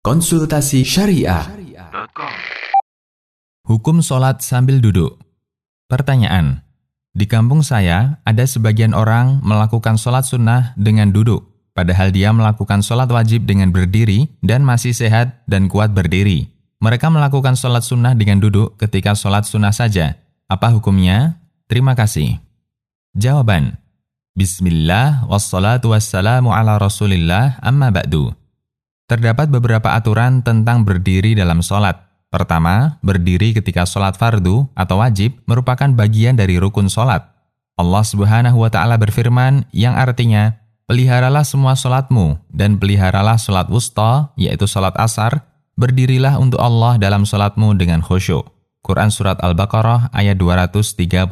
Konsultasi Syariah. Hukum sholat sambil duduk. Pertanyaan, di kampung saya ada sebagian orang melakukan sholat sunnah dengan duduk, padahal dia melakukan sholat wajib dengan berdiri dan masih sehat dan kuat berdiri. Mereka melakukan sholat sunnah dengan duduk ketika sholat sunnah saja. Apa hukumnya? Terima kasih. Jawaban, Bismillah wassalatu wassalamu ala rasulillah amma ba'du. Terdapat beberapa aturan tentang berdiri dalam sholat. Pertama, berdiri ketika sholat fardu atau wajib merupakan bagian dari rukun sholat. Allah Subhanahu wa Ta'ala berfirman yang artinya, peliharalah semua sholatmu dan peliharalah sholat wusta, yaitu sholat asar, berdirilah untuk Allah dalam sholatmu dengan khusyuk. Quran Surat Al-Baqarah ayat 238.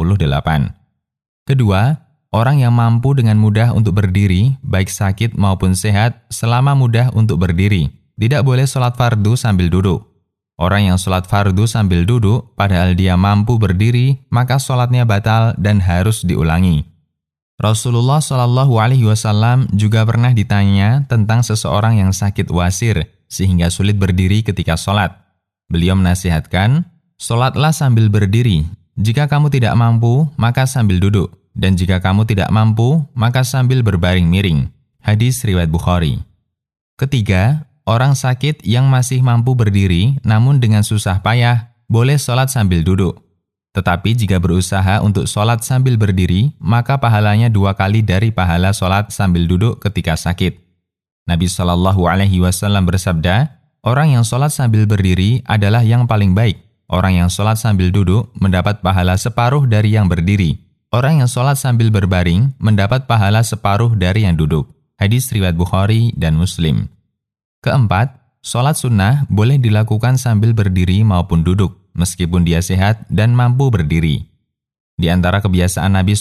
Kedua, orang yang mampu dengan mudah untuk berdiri, baik sakit maupun sehat, selama mudah untuk berdiri, tidak boleh sholat fardu sambil duduk. Orang yang sholat fardu sambil duduk, padahal dia mampu berdiri, maka sholatnya batal dan harus diulangi. Rasulullah SAW juga pernah ditanya tentang seseorang yang sakit wasir, sehingga sulit berdiri ketika sholat. Beliau menasihatkan, sholatlah sambil berdiri. Jika kamu tidak mampu, maka sambil duduk. Dan jika kamu tidak mampu, maka sambil berbaring miring. Hadis riwayat Bukhari. Ketiga, orang sakit yang masih mampu berdiri namun dengan susah payah, boleh sholat sambil duduk. Tetapi jika berusaha untuk sholat sambil berdiri, maka pahalanya 2 kali dari pahala sholat sambil duduk ketika sakit. Nabi SAW bersabda, orang yang sholat sambil berdiri adalah yang paling baik. Orang yang sholat sambil duduk mendapat pahala separuh dari yang berdiri. Orang yang sholat sambil berbaring mendapat pahala separuh dari yang duduk. Hadis riwayat Bukhari dan Muslim. Keempat, sholat sunnah boleh dilakukan sambil berdiri maupun duduk, meskipun dia sehat dan mampu berdiri. Di antara kebiasaan Nabi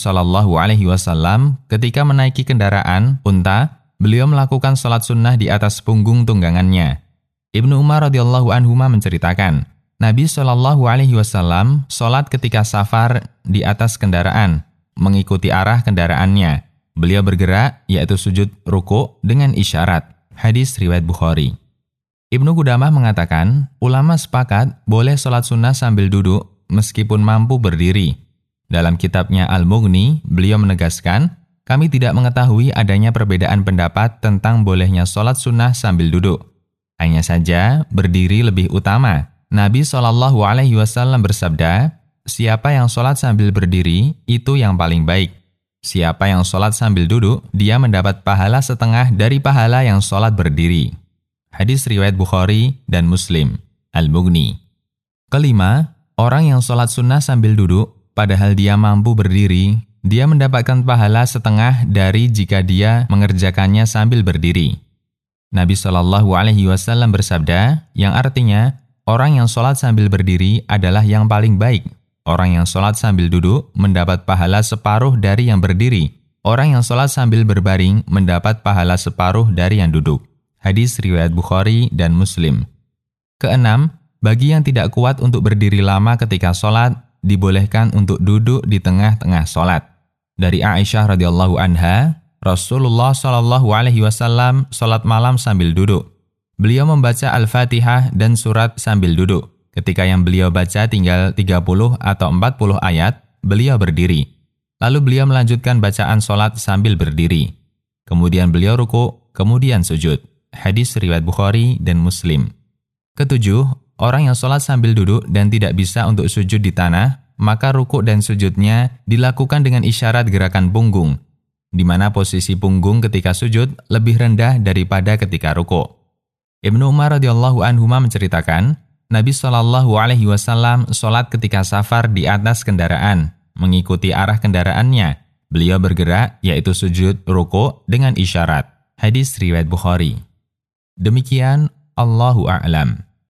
SAW, ketika menaiki kendaraan, unta, beliau melakukan sholat sunnah di atas punggung tunggangannya. Ibnu Umar radhiyallahu anhuma menceritakan, Nabi SAW sholat ketika safar di atas kendaraan, mengikuti arah kendaraannya. Beliau bergerak, yaitu sujud ruku' dengan isyarat. Hadis riwayat Bukhari. Ibnu Qudamah mengatakan, ulama sepakat boleh sholat sunnah sambil duduk meskipun mampu berdiri. Dalam kitabnya Al-Mughni, beliau menegaskan, kami tidak mengetahui adanya perbedaan pendapat tentang bolehnya sholat sunnah sambil duduk. Hanya saja, berdiri lebih utama. Nabi SAW bersabda, siapa yang sholat sambil berdiri, itu yang paling baik. Siapa yang sholat sambil duduk, dia mendapat pahala setengah dari pahala yang sholat berdiri. Hadis riwayat Bukhari dan Muslim. Al-Mughni. Kelima, orang yang sholat sunnah sambil duduk, padahal dia mampu berdiri, dia mendapatkan pahala setengah dari jika dia mengerjakannya sambil berdiri. Nabi SAW bersabda, yang artinya, orang yang sholat sambil berdiri adalah yang paling baik. Orang yang sholat sambil duduk mendapat pahala separuh dari yang berdiri. Orang yang sholat sambil berbaring mendapat pahala separuh dari yang duduk. Hadis riwayat Bukhari dan Muslim. Keenam, bagi yang tidak kuat untuk berdiri lama ketika sholat, dibolehkan untuk duduk di tengah-tengah sholat. Dari Aisyah radhiyallahu anha, Rasulullah SAW sholat malam sambil duduk. Beliau membaca Al-Fatihah dan surat sambil duduk. Ketika yang beliau baca tinggal 30 atau 40 ayat, beliau berdiri. Lalu beliau melanjutkan bacaan sholat sambil berdiri. Kemudian beliau ruku', kemudian sujud. Hadis riwayat Bukhari dan Muslim. Ketujuh, orang yang sholat sambil duduk dan tidak bisa untuk sujud di tanah, maka ruku' dan sujudnya dilakukan dengan isyarat gerakan punggung, di mana posisi punggung ketika sujud lebih rendah daripada ketika ruku'. Ibnu Umar radhiyallahu anhuma menceritakan, Nabi SAW sholat ketika safar di atas kendaraan, mengikuti arah kendaraannya. Beliau bergerak, yaitu sujud ruku' dengan isyarat. Hadis riwayat Bukhari. Demikian, Allahu a'lam.